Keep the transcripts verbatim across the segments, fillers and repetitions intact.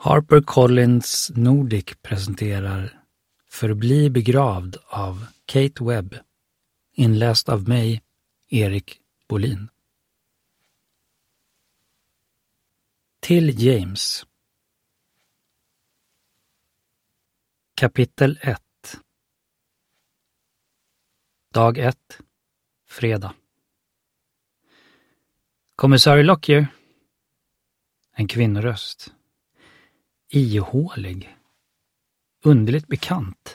HarperCollins Nordic presenterar Förbli begravd av Kate Webb, inläst av mig, Erik Bolin. Till James. Kapitel ett. Dag ett. Fredag. Kommissarie Lockyer. En kvinnoröst. Ihålig. Underligt bekant.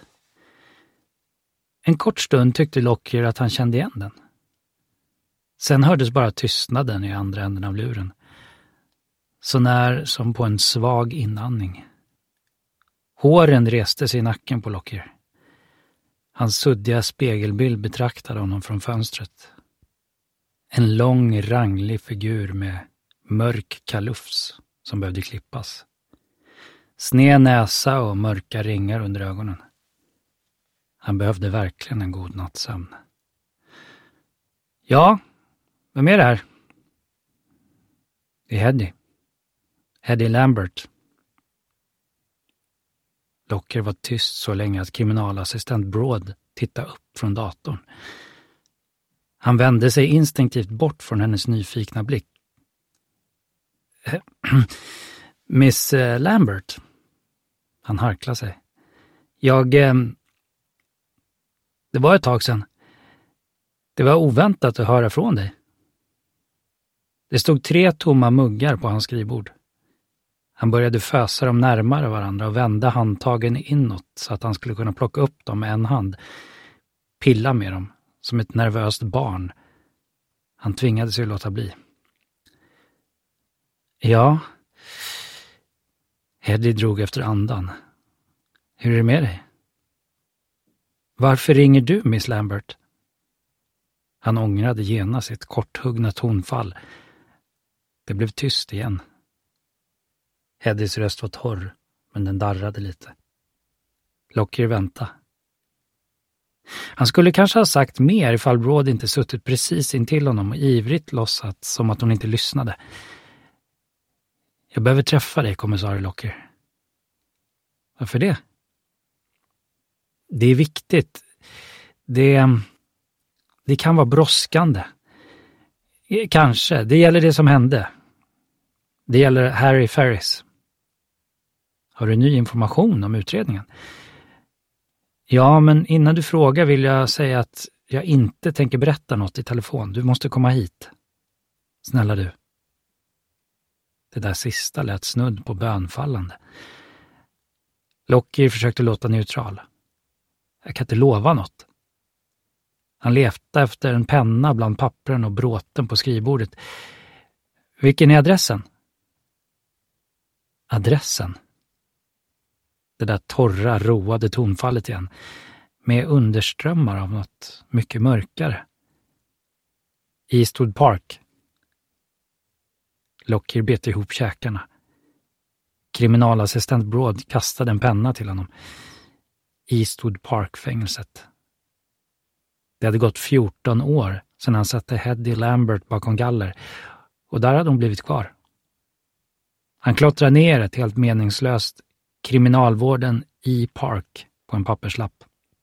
En kort stund tyckte Lockyer att han kände igen den. Sen hördes bara tystnaden i andra änden av luren. Så när som på en svag inandning. Håren reste sig i nacken på Lockyer. Hans suddiga spegelbild betraktade honom från fönstret. En lång, ranglig figur med mörk kalufs som behövde klippas. Sned näsa och mörka ringar under ögonen. Han behövde verkligen en god nattsömn. Ja, vem är det här? Det är Heddy. Heddy Lambert. Lockyer var tyst så länge att kriminalassistent Broad tittade upp från datorn. Han vände sig instinktivt bort från hennes nyfikna blick. Miss Lambert. Han harklade sig. Jag... Eh, det var ett tag sedan. Det var oväntat att höra från dig. Det stod tre tomma muggar på hans skrivbord. Han började fösa dem närmare varandra och vände handtagen inåt så att han skulle kunna plocka upp dem med en hand. Pilla med dem, som ett nervöst barn. Han tvingade sig att låta bli. Ja... Heddy drog efter andan. Hur är det med dig? Varför ringer du, Miss Lambert? Han ångrade genast sitt korthuggna tonfall. Det blev tyst igen. Heddys röst var torr, men den darrade lite. Lockyer väntade. Han skulle kanske ha sagt mer ifall Broad inte suttit precis intill honom och ivrigt låtsat som att hon inte lyssnade. Jag behöver träffa dig, kommissarie Lockyer. Varför det? Det är viktigt. Det, det kan vara brådskande. Kanske. Det gäller det som hände. Det gäller Harry Ferris. Har du ny information om utredningen? Ja, men innan du frågar vill jag säga att jag inte tänker berätta något i telefon. Du måste komma hit. Snälla du. Det där sista lät snudd på bönfallande. Lockyer försökte låta neutral. Jag kan inte lova något. Han letade efter en penna bland pappren och bråten på skrivbordet. Vilken är adressen? Adressen? Det där torra, roade tonfallet igen. Med underströmmar av något mycket mörkare. Eastwood Park. Lockyer bet ihop käkarna. Kriminalassistent Broad kastade en penna till honom. Eastwood Park-fängelset. Det hade gått fjorton år sedan han satte Heddy Lambert bakom galler och där hade hon blivit kvar. Han klottrade ner ett helt meningslöst kriminalvården i Park på en papperslapp.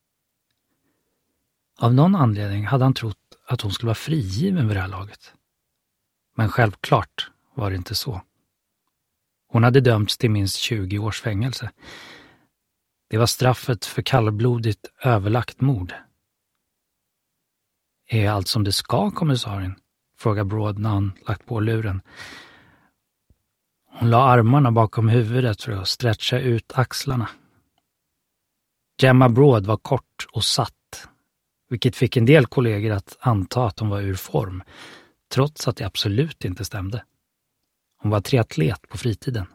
Av någon anledning hade han trott att hon skulle vara frigiven vid det här laget. Men självklart var det inte så. Hon hade dömts till minst tjugo års fängelse. Det var straffet för kallblodigt överlagt mord. Är allt som det ska, kommissarien? Frågade Broad när han lagt på luren. Hon la armarna bakom huvudet för att stretcha ut axlarna. Gemma Broad var kort och satt, vilket fick en del kollegor att anta att hon var ur form, trots att det absolut inte stämde. Hon var triatlet på fritiden.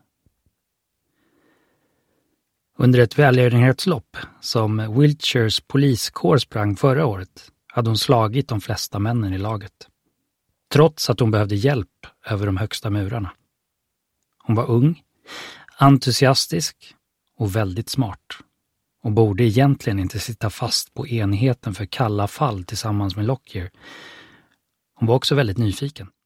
Under ett välgörenhetslopp som Wiltshires poliskår sprang förra året hade hon slagit de flesta männen i laget. Trots att hon behövde hjälp över de högsta murarna. Hon var ung, entusiastisk och väldigt smart. Och borde egentligen inte sitta fast på enheten för kalla fall tillsammans med Lockyer. Hon var också väldigt nyfiken.